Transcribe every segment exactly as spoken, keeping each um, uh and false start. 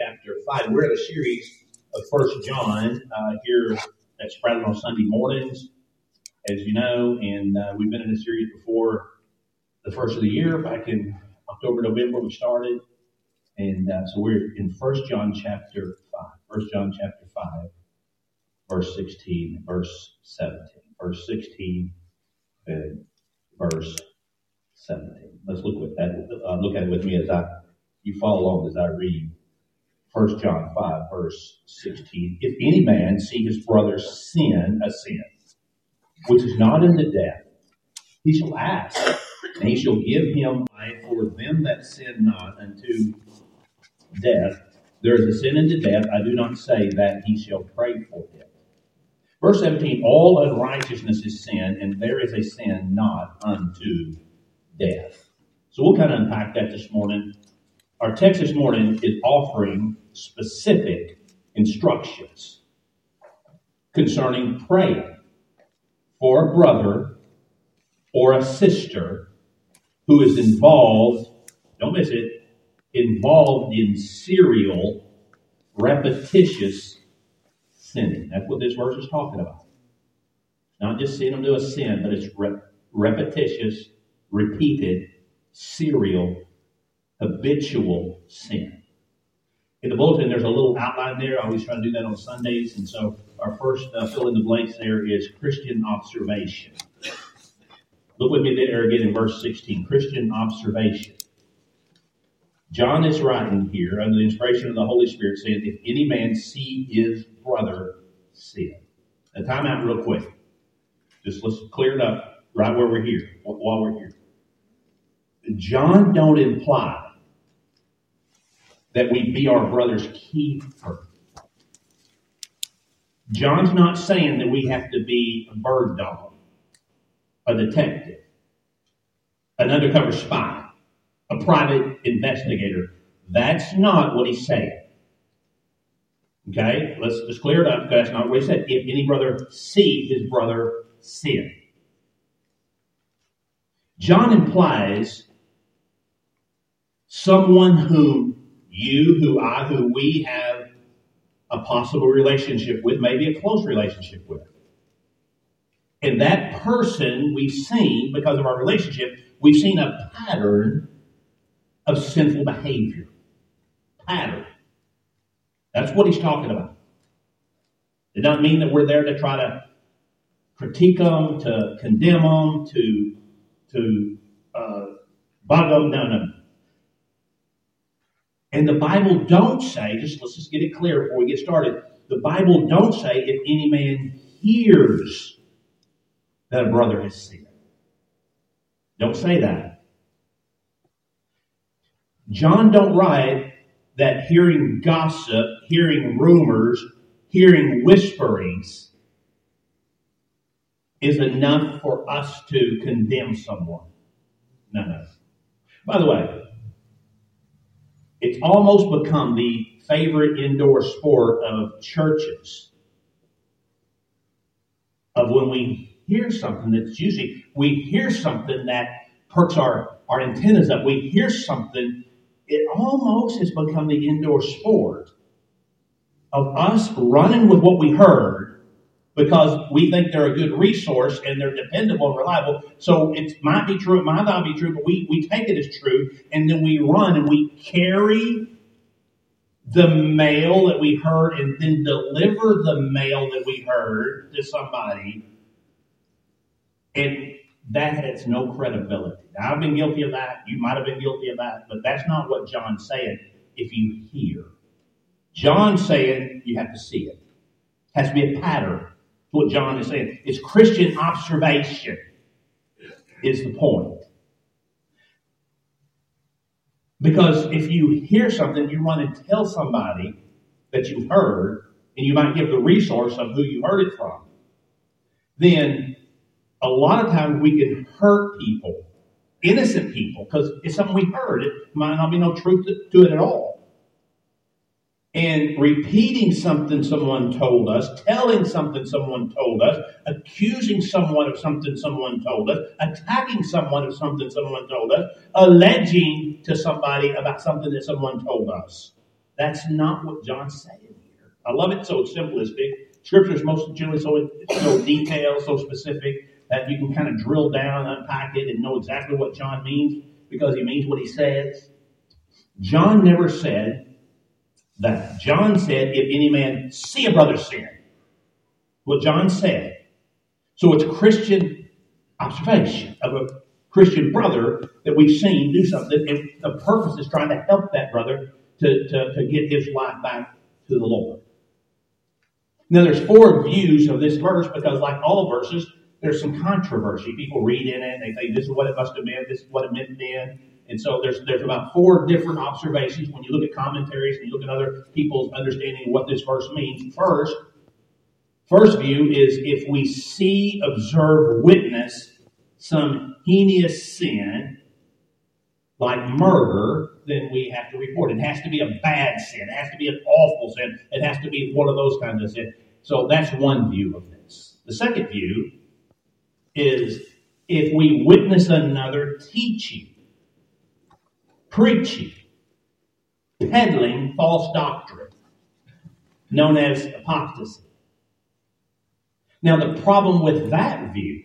chapter five. We're in a series of First John uh, here that's spread on Sunday mornings, as you know, and uh, we've been in a series before the first of the year. Back in October, November, we started, and uh, so we're in First John chapter five. First John chapter five, verse sixteen, verse seventeen. Verse sixteen and verse seventeen. Let's look at that. Uh, look at it with me as I you follow along as I read First John five, verse sixteen. If any man see his brother sin a sin, which is not unto death, he shall ask, and he shall give him life. For them that sin not unto death, there is a sin unto death. I do not say that he shall pray for him. Verse seventeen, all unrighteousness is sin, and there is a sin not unto death. So we'll kind of unpack that this morning. Our text this morning is offering specific instructions concerning praying for a brother or a sister who is involved, don't miss it, involved in serial, repetitious sinning. That's what this verse is talking about. It's not just seeing them do a sin, but it's rep- repetitious, repeated, serial, habitual sin. In the bulletin, there's a little outline there. I always try to do that on Sundays. And so our first uh, fill in the blanks there is Christian observation. Look with me there again in verse sixteen. Christian observation. John is writing here under the inspiration of the Holy Spirit saying, if any man see his brother sin. Now time out real quick. Just let's clear it up right where we're here, while we're here. John don't imply that we be our brother's keeper. John's not saying that we have to be a bird dog, a detective, an undercover spy, a private investigator. That's not what he's saying. Okay? Let's just clear it up because that's not what he said. If any brother see his brother sin. John implies someone who you, who I, who we have a possible relationship with, maybe a close relationship with. And that person we've seen, because of our relationship, we've seen a pattern of sinful behavior. Pattern. That's what he's talking about. It doesn't mean that we're there to try to critique them, to condemn them, to, to uh, bug them. No, no. And the Bible don't say, just let's just get it clear before we get started. The Bible don't say if any man hears that a brother has sinned. Don't say that. John don't write that hearing gossip, hearing rumors, hearing whisperings is enough for us to condemn someone. No, no. By the way, it's almost become the favorite indoor sport of churches. Of when we hear something that's usually, we hear something that perks our, our antennas up. We hear something, it almost has become the indoor sport of us running with what we heard because we think they're a good resource and they're dependable and reliable. So it might be true, it might not be true, but we, we take it as true, and then we run and we carry the mail that we heard and then deliver the mail that we heard to somebody. And that has no credibility. Now, I've been guilty of that. You might have been guilty of that, but that's not what John's saying if you hear. John's saying you have to see it. It has to be a pattern. What John is saying. It's Christian observation is the point. Because if you hear something, you run and tell somebody that you've heard, and you might give the resource of who you heard it from, then a lot of times we can hurt people, innocent people, because it's something we heard. It might not be no truth to it at all. And repeating something someone told us, telling something someone told us, accusing someone of something someone told us, attacking someone of something someone told us, alleging to somebody about something that someone told us. That's not what John's saying here. I love it so simplistic. Scripture is most generally so, so detailed, so specific, that you can kind of drill down, unpack it, and know exactly what John means because he means what he says. John never said that. John said, if any man see a brother sin. What John said. So it's Christian observation of a Christian brother that we've seen do something, and the purpose is trying to help that brother to, to, to get his life back to the Lord. Now, there's four views of this verse because, like all verses, there's some controversy. People read in it, and they think this is what it must have been, this is what it meant then. And so there's there's about four different observations when you look at commentaries and you look at other people's understanding of what this verse means. First, first view is if we see, observe, witness some heinous sin, like murder, then we have to report. It has to be a bad sin. It has to be an awful sin. It has to be one of those kinds of sins. So that's one view of this. The second view is if we witness another teaching, preaching, peddling false doctrine, known as apostasy. Now, the problem with that view,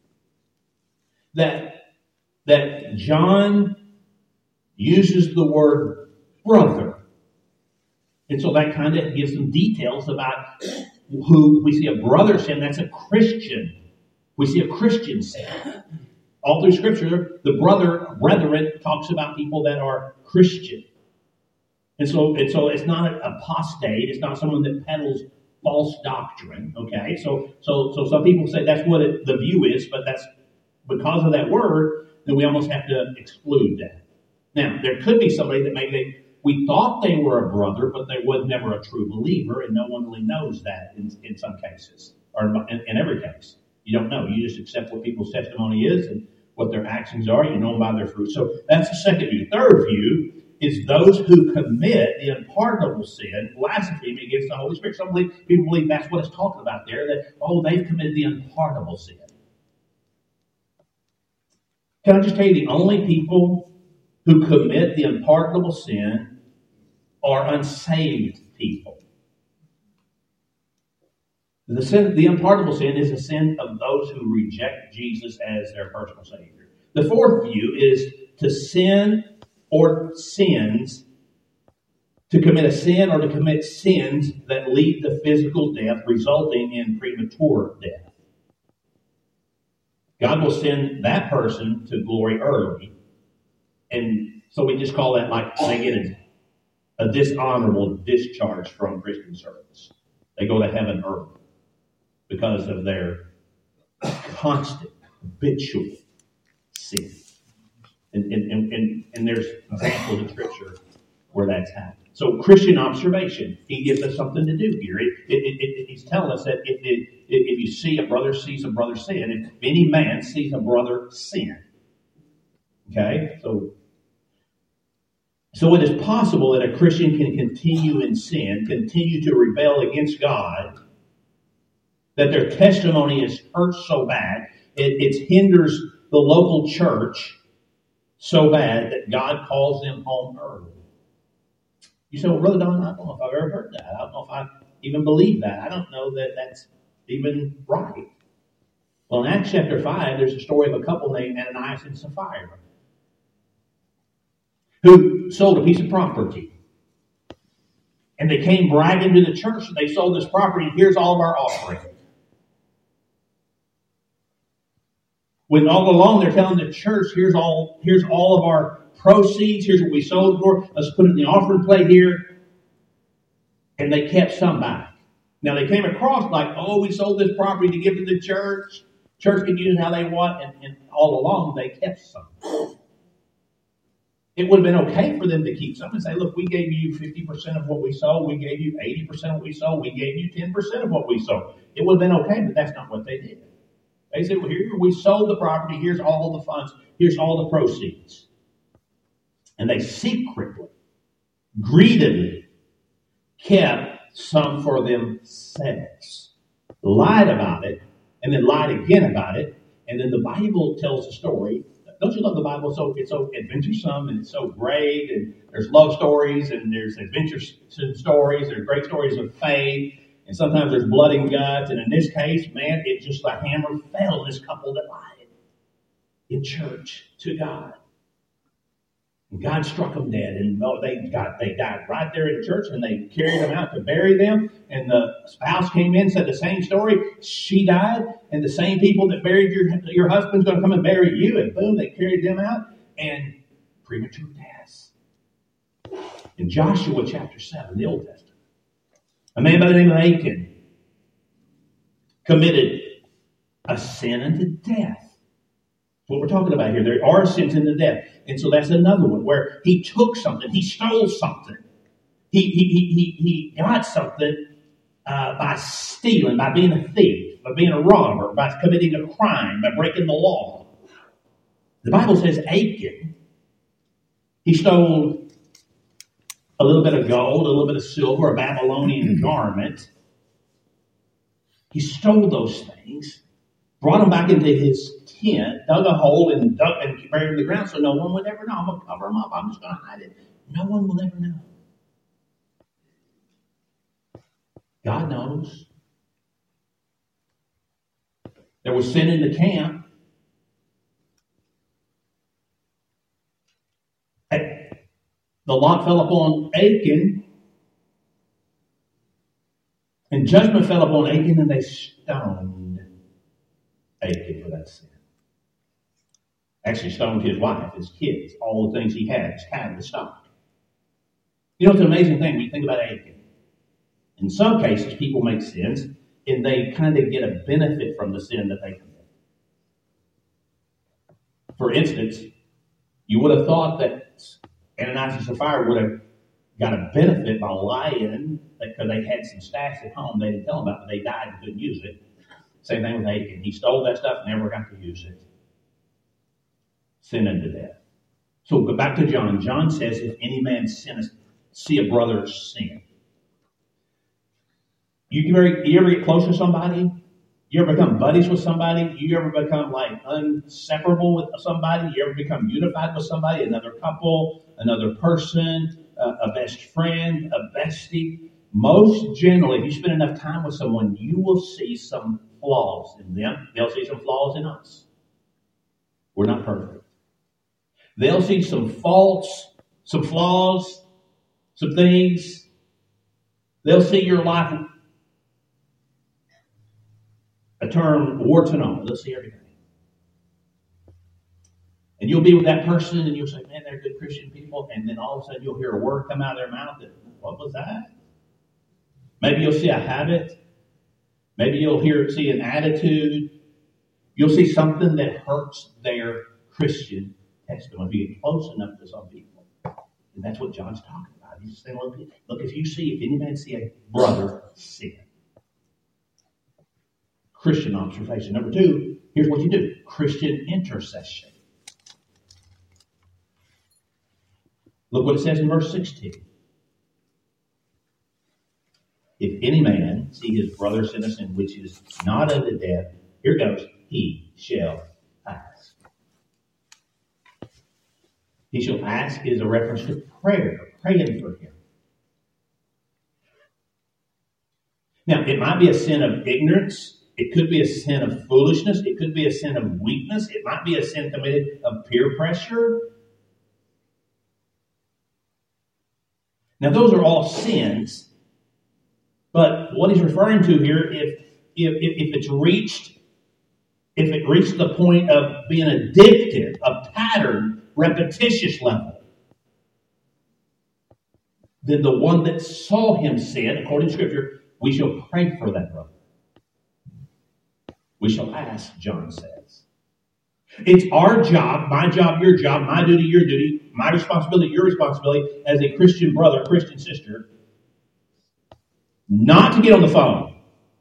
that, that John uses the word brother. And so that kind of gives some details about who we see a brother sin. That's a Christian. We see a Christian sin. All through Scripture, the brother, brethren, talks about people that are Christian. And so, and so it's not an apostate. It's not someone that peddles false doctrine. Okay, so so so some people say that's what it, the view is, but that's because of that word, then we almost have to exclude that. Now, there could be somebody that maybe they, we thought they were a brother, but they was never a true believer, and no one really knows that in, in some cases, or in, in every case. You don't know. You just accept what people's testimony is and what their actions are. You know them by their fruit. So that's the second view. Third view is those who commit the unpardonable sin, blasphemy against the Holy Spirit. Some believe, people believe that's what it's talking about there, that, oh, they've committed the unpardonable sin. Can I just tell you, the only people who commit the unpardonable sin are unsaved people. The sin, the unpardonable sin is a sin of those who reject Jesus as their personal Savior. The fourth view is to sin or sins, to commit a sin or to commit sins that lead to physical death, resulting in premature death. God will send that person to glory early. And so we just call that like they get a, a dishonorable discharge from Christian service. They go to heaven early because of their constant, habitual sin. And, and, and, and, and there's examples in Scripture where that's happened. So Christian observation, he gives us something to do here. It, it, it, it, he's telling us that if, it, if you see a brother sees a brother sin, if any man sees a brother sin, okay, so so it is possible that a Christian can continue in sin, continue to rebel against God, that their testimony is hurt so bad, it, it hinders the local church so bad that God calls them home early. You say, well, Brother Don, I don't know if I've ever heard that. I don't know if I even believe that. I don't know that that's even right. Well, in Acts chapter five, there's a story of a couple named Ananias and Sapphira who sold a piece of property. And they came bragging to the church that they sold this property, and here's all of our offering. When all along they're telling the church, here's all, here's all of our proceeds, here's what we sold for, let's put it in the offering plate here. And they kept some back. Now they came across like, oh, we sold this property to give to the church. Church can use it how they want, and, and all along they kept some. It would have been okay for them to keep some and say, look, we gave you fifty percent of what we sold, we gave you eighty percent of what we sold, we gave you ten percent of what we sold. It would have been okay, but that's not what they did. They said, well, here, we sold the property, here's all the funds, here's all the proceeds. And they secretly, greedily kept some for themselves. Lied about it, and then lied again about it. And then the Bible tells a story. Don't you love the Bible? So it's so adventuresome and it's so great, and there's love stories and there's adventure stories. There's great stories of faith, and sometimes there's blood and guts. And in this case, man, it just the hammer fell on this couple that lied in church to God. And God struck them dead, and oh, they got they died right there in church, and they carried them out to bury them. And the spouse came in, said the same story. She died, and the same people that buried your your husband's going to come and bury you. And boom, they carried them out, and premature deaths. In Joshua chapter seven, the Old Testament, a man by the name of Achan committed a sin unto death. What we're talking about here. There are sins into death. And so that's another one where he took something. He stole something. He, he, he, he, he got something uh, by stealing, by being a thief, by being a robber, by committing a crime, by breaking the law. The Bible says Achan, he stole a little bit of gold, a little bit of silver, a Babylonian garment. He stole those things, brought them back into his tent, dug a hole and dug and buried it in the ground so no one would ever know. I'm going to cover them up. I'm just going to hide it. No one will ever know. God knows. There was sin in the camp. The lot fell upon Achan, and judgment fell upon Achan, and they stoned Achan for that sin. Actually stoned his wife, his kids, all the things he had, his cattle, his stock. You know, it's an amazing thing when you think about Achan. In some cases, people make sins, and they kind of get a benefit from the sin that they commit. For instance, you would have thought that Ananias and Sapphira would have got a benefit by lying because they had some stash at home they didn't tell them about, but they died and couldn't use it. Same thing with Achan. He stole that stuff and never got to use it. Sin unto death. So go back to John. John says, if any man sinneth, see a brother sin. You ever, you ever get close to somebody? You ever become buddies with somebody? You ever become like inseparable with somebody? You ever become unified with somebody? Another couple, another person, uh, a best friend, a bestie. Most generally, if you spend enough time with someone, you will see some flaws in them. They'll see some flaws in us. We're not perfect. They'll see some faults, some flaws, some things. They'll see your life, a term, warts and all. They'll see everything. And you'll be with that person and you'll say, man, they're good Christian people. And then all of a sudden you'll hear a word come out of their mouth that, what was that? Maybe you'll see a habit. Maybe you'll hear see an attitude. You'll see something that hurts their Christian testimony. If you get close enough to some people. And that's what John's talking about. He's saying, look, look, if you see, if any man see a brother sin. Christian observation. Number two, here's what you do. Christian intercession. Look what it says in verse sixteen. If any man see his brother sin a sin which is not unto death, here goes, he shall ask. He shall ask is a reference to prayer, praying for him. Now, it might be a sin of ignorance. It could be a sin of foolishness. It could be a sin of weakness. It might be a sin committed of peer pressure. Now, those are all sins. But what he's referring to here, if, if, if it's reached, if it reached the point of being addictive, a pattern, repetitious level, then the one that saw him sin, according to Scripture, we shall pray for that brother. We shall ask, John says. It's our job, my job, your job, my duty, your duty, my responsibility, your responsibility as a Christian brother, Christian sister, not to get on the phone,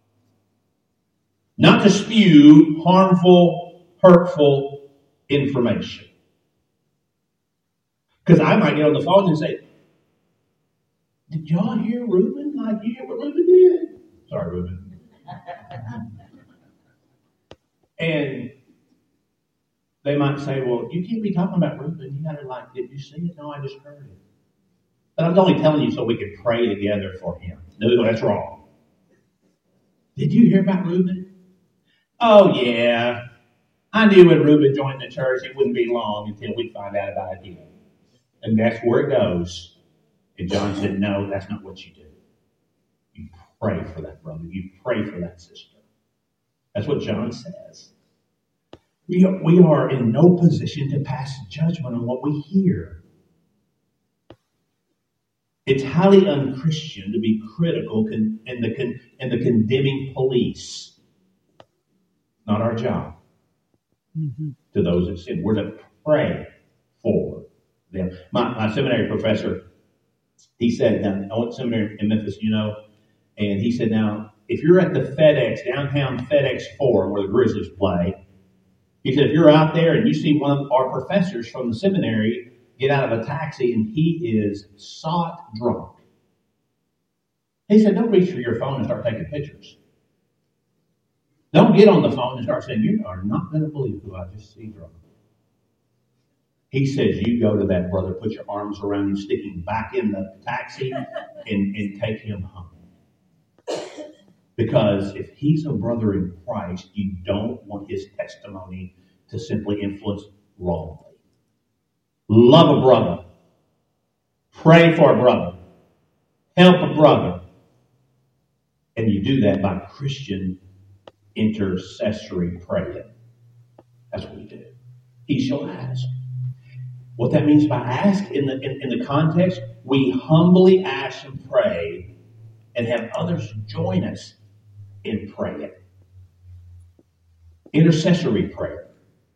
not to spew harmful, hurtful information. Because I might get on the phone and say, did y'all hear Reuben? Like you hear what Reuben did? Sorry, Reuben. And They might say, well, you can't be talking about Reuben. You got to like, did you see it? No, I just heard it. But I'm only telling you so we can pray together for him. No, that's wrong. Did you hear about Reuben? Oh, yeah. I knew when Reuben joined the church, it wouldn't be long until we find out about him. And that's where it goes. And John said, no, that's not what you do. You pray for that brother. You pray for that sister. That's what John says. We are, we are in no position to pass judgment on what we hear. It's highly unchristian to be critical con- and, the con- and the condemning police. Not our job. Mm-hmm. To those that sin. We're to pray for them. My, my seminary professor, he said, now, I went to seminary in Memphis, you know, and he said, now, if you're at the FedEx, downtown FedEx Forum, where the Grizzlies play, he said, if you're out there and you see one of our professors from the seminary get out of a taxi and he is sot drunk, he said, don't reach for your phone and start taking pictures. Don't get on the phone and start saying, you are not going to believe who I just see drunk. He says, you go to that brother, put your arms around him, stick him back in the taxi, and, and take him home. Because if he's a brother in Christ, you don't want his testimony to simply influence wrongly. Love a brother. Pray for a brother. Help a brother. And you do that by Christian intercessory prayer. That's what we do. He shall ask. What that means by ask in the in, in the context, we humbly ask and pray and have others join us in praying. Intercessory prayer.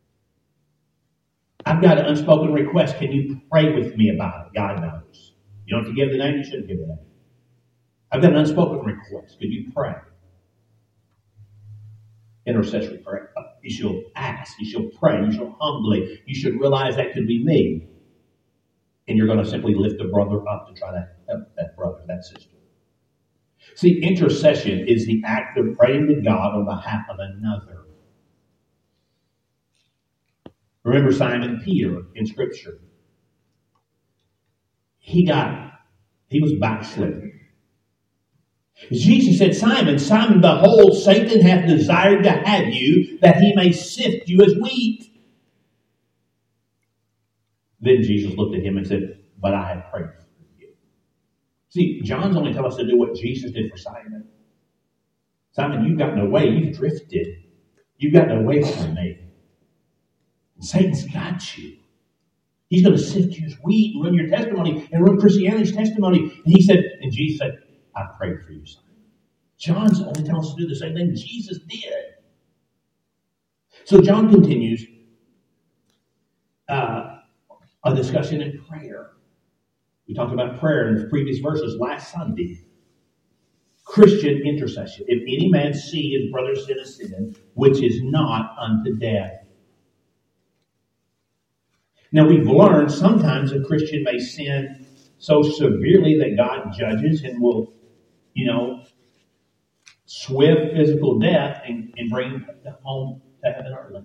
I've got an unspoken request. Can you pray with me about it? God knows. You don't have to give the name. You shouldn't give the name. I've got an unspoken request. Could you pray? Intercessory prayer. You shall ask. You shall pray. You shall humbly. You should realize that could be me. And you're going to simply lift a brother up to try to help that brother, that sister. See, intercession is the act of praying to God on behalf of another. Remember Simon Peter in Scripture. He got, he was backslidden. Jesus said, Simon, Simon, behold, Satan hath desired to have you, that he may sift you as wheat. Then Jesus looked at him and said, but I have prayed for you. See, John's only telling us to do what Jesus did for Simon. Simon, you've gotten away. You've drifted. You've gotten away from me. And Satan's got you. He's going to sift you as wheat and run your testimony and run Christianity's testimony. And he said, and Jesus said, I prayed for you, Simon. John's only telling us to do the same thing Jesus did. So John continues uh, a discussion in prayer. We talked about prayer in the previous verses last Sunday. Christian intercession. If any man see his brother sin a sin, which is not unto death. Now we've learned sometimes a Christian may sin so severely that God judges and will, you know, swift physical death and, and bring him home to heaven early.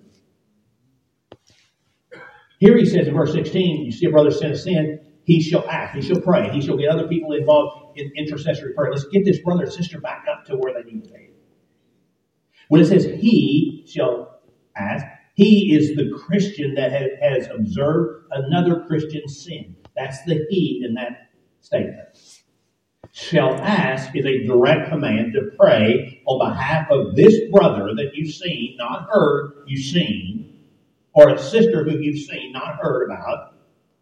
Here he says in verse sixteen, you see a brother sin a sin, he shall act, he shall pray, he shall get other people involved in intercessory prayer. Let's get this brother and sister back up to where they need to be. When it says he shall ask, he is the Christian that has observed another Christian sin. That's the he in that statement. Shall ask is a direct command to pray on behalf of this brother that you've seen, not heard, you've seen, or a sister who you've seen, not heard about.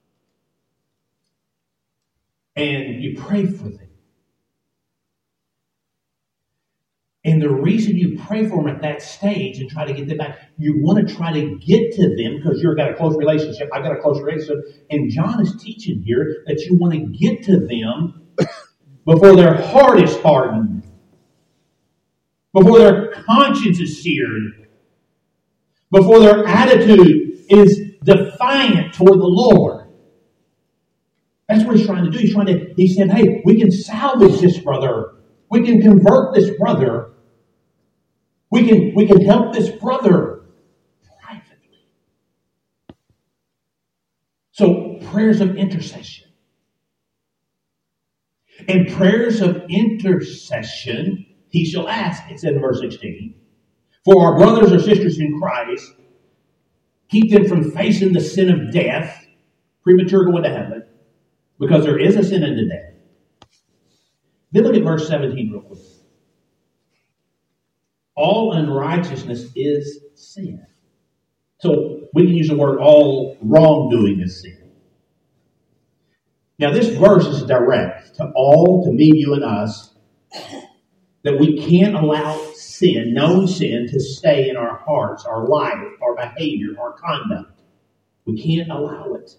And you pray for them. And the reason you pray for them at that stage and try to get them back, you want to try to get to them because you've got a close relationship. I've got a close relationship. And John is teaching here that you want to get to them before their heart is hardened, before their conscience is seared, before their attitude is defiant toward the Lord. That's what he's trying to do. He's trying to, he said, hey, we can salvage this brother. We can convert this brother. We can, we can help this brother privately. prayers of intercession. And prayers of intercession, he shall ask, it said in verse sixteen, for our brothers or sisters in Christ, keep them from facing the sin of death, premature going to heaven, because there is a sin unto death. Then look at verse seventeen real quick. All unrighteousness is sin. So we can use the word all wrongdoing is sin. Now this verse is direct to all, to me, you, and us, that we can't allow sin, known sin, to stay in our hearts, our life, our behavior, our conduct. We can't allow it.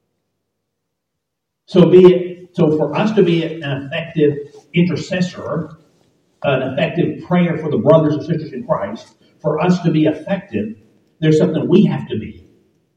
So be it, so for us to be an effective intercessor, an effective prayer for the brothers and sisters in Christ, for us to be effective, there's something we have to be.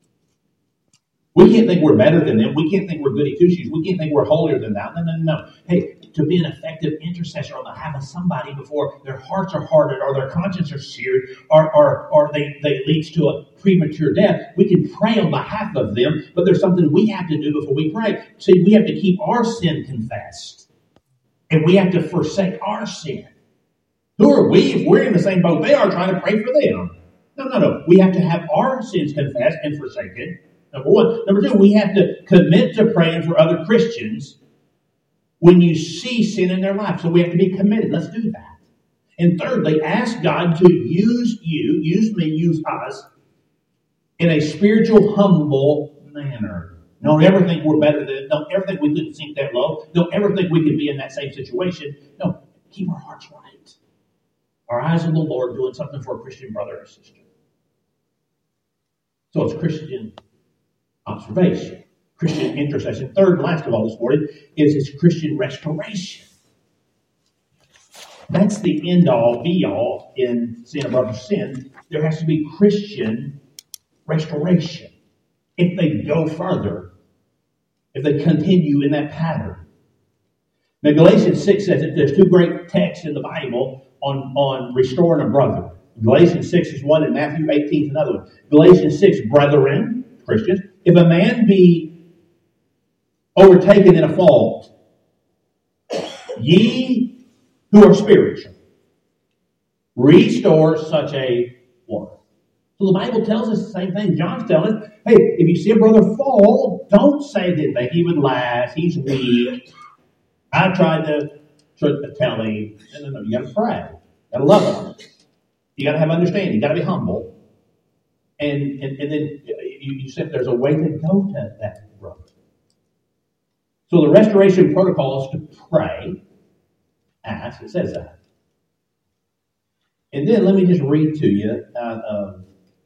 We can't think we're better than them. We can't think we're goody two-shoes. We can't think we're holier than that. No, no, no, no. Hey, to be an effective intercessor on behalf of somebody before their hearts are hardened or their conscience are seared or, or, or they, they leads to a premature death, we can pray on behalf of them, but there's something we have to do before we pray. See, we have to keep our sin confessed. And we have to forsake our sin. Who are we if we're in the same boat they are trying to pray for them? No, no, no. We have to have our sins confessed and forsaken. Number one. Number two, we have to commit to praying for other Christians when you see sin in their life. So we have to be committed. Let's do that. And thirdly, ask God to use you, use me, use us in a spiritual, humble manner. Don't ever think we're better than, don't ever think we couldn't sink that low. Don't ever think we could be in that same situation. No, keep our hearts right. Our eyes on the Lord, doing something for a Christian brother or sister. So it's Christian observation, Christian intercession. Third and last of all this morning is its Christian restoration. That's the end-all, be-all in sin of brother sin. There has to be Christian restoration. If they go further, if they continue in that pattern. Now, Galatians six says that there's two great texts in the Bible on, on restoring a brother. Galatians six is one and Matthew eighteen is another one. Galatians six, brethren, Christians, if a man be overtaken in a fault, ye who are spiritual, restore such a one. So the Bible tells us the same thing. John's telling us, hey, if you see a brother fall, don't say that, that he would last, he's weak. I tried to, to tell him, no, no, no, you got to pray. You got to love him. You got to have understanding. You got to be humble. And, and, and then you, you said there's a way to go to that brother. So the restoration protocol is to pray, ask, it says that. And then let me just read to you out of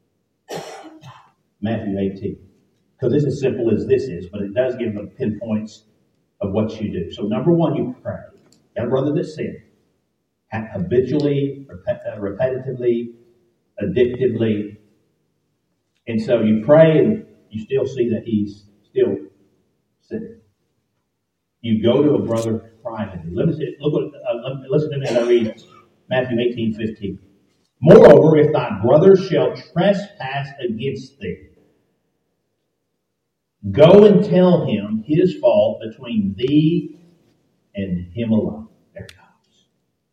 Matthew eighteen. Because this is simple as this is, but it does give the pinpoints of what you do. So number one, you pray. You got a brother that sinned. Habitually, repet- repetitively, addictively. And so you pray and you still see that he's still sinning. You go to a brother privately. Listen, look what, uh, listen to me as I read Matthew eighteen fifteen. Moreover, if thy brother shall trespass against thee, go and tell him his fault between thee and him alone. There it goes.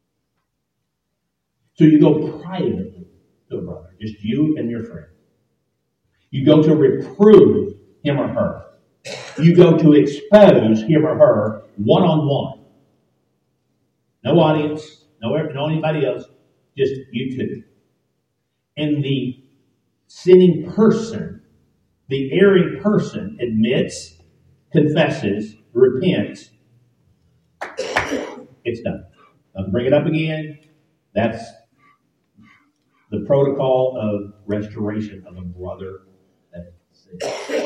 So you go privately to a brother, just you and your friend. You go to reprove him or her. You go to expose him or her one-on-one. No audience, no, no anybody else, just you two. And the sinning person, the erring person admits, confesses, repents. It's done. I'll bring it up again. That's the protocol of restoration of a brother that sins.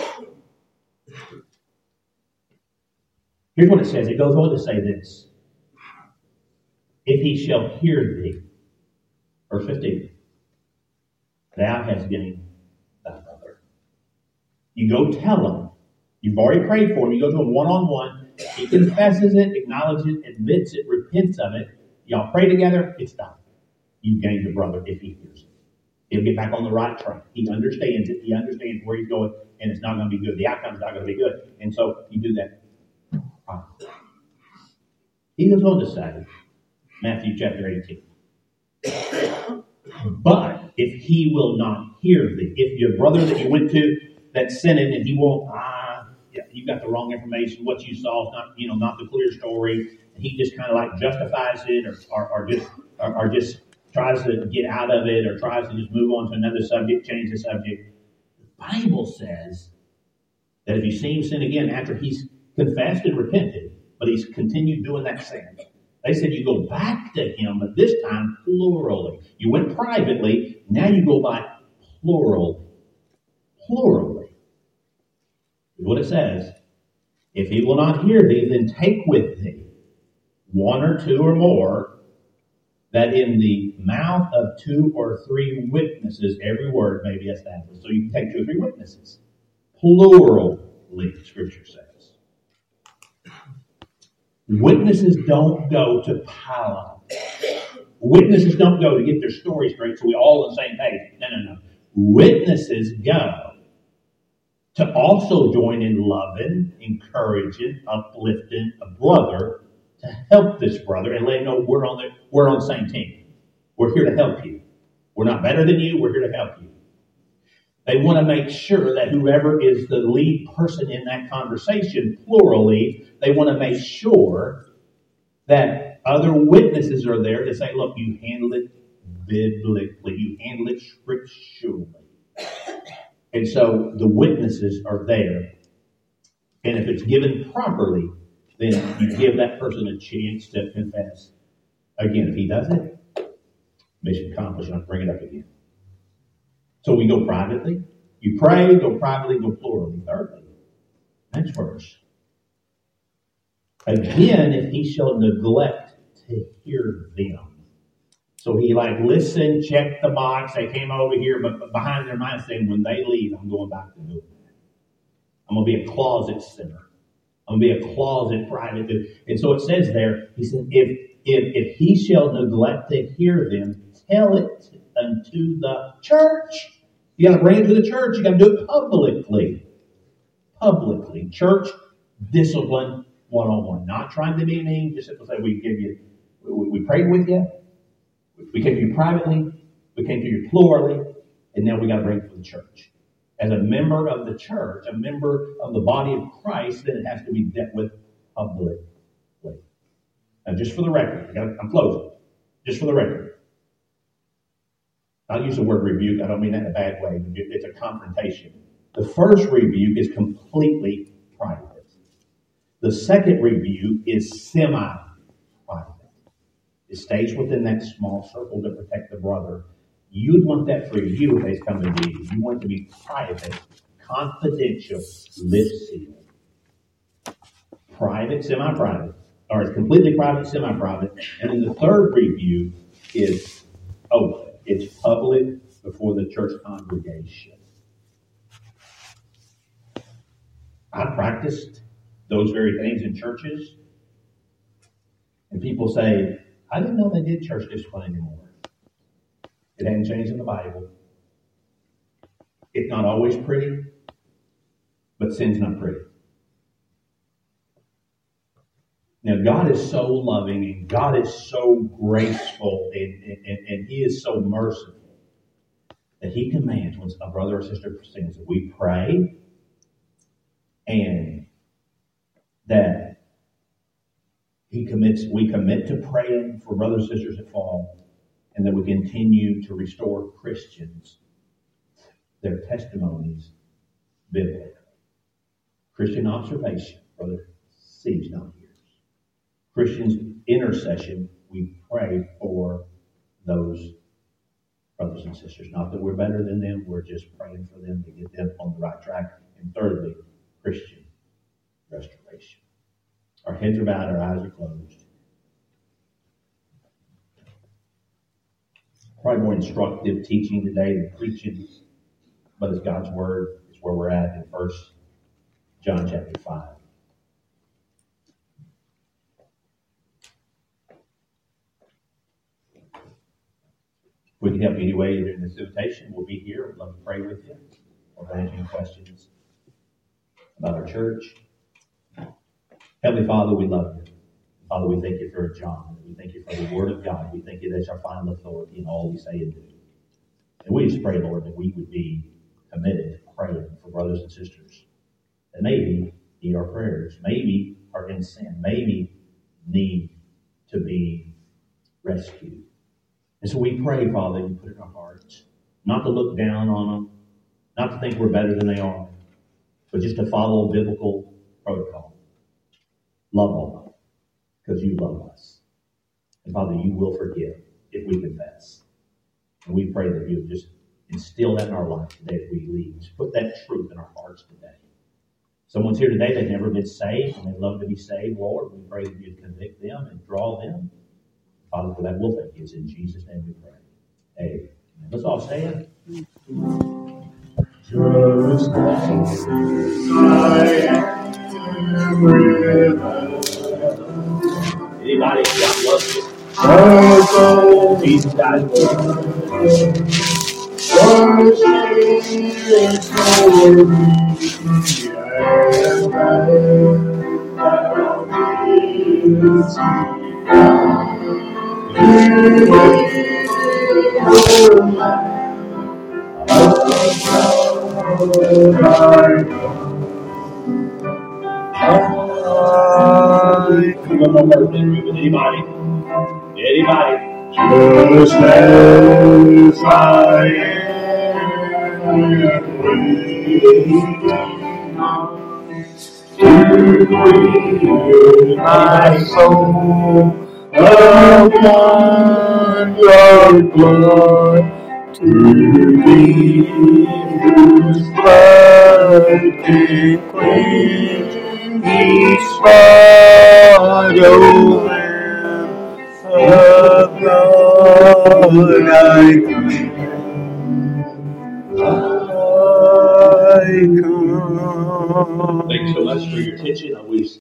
Here's what it says. It goes on to say this. If he shall hear thee, verse fifteen, thou hast gained thy brother. You go tell him. You've already prayed for him. You go to him one-on-one. He confesses it, acknowledges it, admits it, repents of it. Y'all pray together. It's done. You've gained your brother if he hears it. He'll get back on the right track. He understands it. He understands where he's going, and it's not going to be good. The outcome's not going to be good. And so you do that. He goes on to say, Matthew chapter eighteen, but if he will not hear thee, if your brother that you went to that's sinning and he won't, ah, yeah, you got the wrong information, what you saw is not, you know, not the clear story, and he just kind of like justifies it or, or, or just or, or just tries to get out of it or tries to just move on to another subject, change the subject. The Bible says that if you see him sin again after he's confessed and repented, but he's continued doing that sin, they said you go back to him, but this time plurally. You went privately, now you go by plural. Plurally. Here's what it says. If he will not hear thee, then take with thee one or two or more, that in the mouth of two or three witnesses every word may be established. So you can take two or three witnesses. Plurally, Scripture says. Witnesses don't go to pile up. Witnesses don't go to get their story straight so we all on the same page. No, no, no. Witnesses go to also join in loving, encouraging, uplifting a brother to help this brother and let him know we're on the we're on the same team. We're here to help you. We're not better than you. We're here to help you. They want to make sure that whoever is the lead person in that conversation, plurally, they want to make sure that other witnesses are there to say, look, you handled it biblically. You handled it scripturally. And so the witnesses are there. And if it's given properly, then you give that person a chance to confess. Again, if he does it, mission accomplished. I'll bring it up again. So we go privately. You pray, go privately, go plurally. Thirdly, next verse. Again, if he shall neglect to hear them. So he like, listen, check the box. They came over here, but behind their mind saying, when they leave, I'm going back to doing that. I'm going to be a closet sinner. I'm going to be a closet private. And so it says there, he said, if, if, if he shall neglect to hear them, tell it unto the church. You got to bring it to the church. You got to do it publicly. Publicly. Church discipline one-on-one. Not trying to be mean. Just simply say, we give you, we, we prayed with you. We came to you privately. We came to you plurally. And now we got to bring it to the church. As a member of the church, a member of the body of Christ, then it has to be dealt with publicly. Now, just for the record, I'm closing. Just for the record. I'll use the word rebuke. I don't mean that in a bad way. It's a confrontation. The first rebuke is completely private. The second rebuke is semi-private. It stays within that small circle to protect the brother. You'd want that for you if he's coming to you. You want it to be private, confidential, lip sealed. Private, semi-private. Or it's completely private, semi-private. And then the third rebuke is open. It's public before the church congregation. I practiced those very things in churches. And people say, I didn't know they did church discipline anymore. It hadn't changed in the Bible. It's not always pretty, but sin's not pretty. Now, God is so loving and God is so graceful and, and, and He is so merciful that He commands when a brother or sister sins that we pray and that He commits, we commit to praying for brothers and sisters that fall, and that we continue to restore Christians, their testimonies biblically. Christian observation, brother, sees not hears. Christians intercession, we pray for those brothers and sisters. Not that we're better than them, we're just praying for them to get them on the right track. And thirdly, Christian restoration. Our heads are bowed, our eyes are closed. Probably more instructive teaching today than preaching, but it's God's Word. It's where we're at in First John chapter five. we can help you any way during this invitation, we'll be here. We'd love to pray with you. Or if any questions about our church. Heavenly Father, we love you. Father, we thank you for John. We thank you for the Word of God. We thank you that's our final authority in all we say and do. And we just pray, Lord, that we would be committed to praying for brothers and sisters that maybe need our prayers, maybe are in sin, maybe need to be rescued. And so we pray, Father, you put it in our hearts, not to look down on them, not to think we're better than they are, but just to follow biblical protocol. Love all of them, because you love us. And Father, you will forgive if we confess. And we pray that you would just instill that in our life today as we leave. Just put that truth in our hearts today. Someone's here today, they've never been saved, and they'd love to be saved, Lord. We pray that you'd convict them and draw them. Father, for that, we'll thank you. It's in Jesus' name we pray. Amen. Let's all say it. Just as I am with anybody, God loves you. Oh, Jesus died for you. Anybody? Anybody? Just as I am waiting to breathe my soul upon your blood, to be whose blood can cleanse each spot, O Lamb of God, I come, I come. Thanks so much for your attention. I wish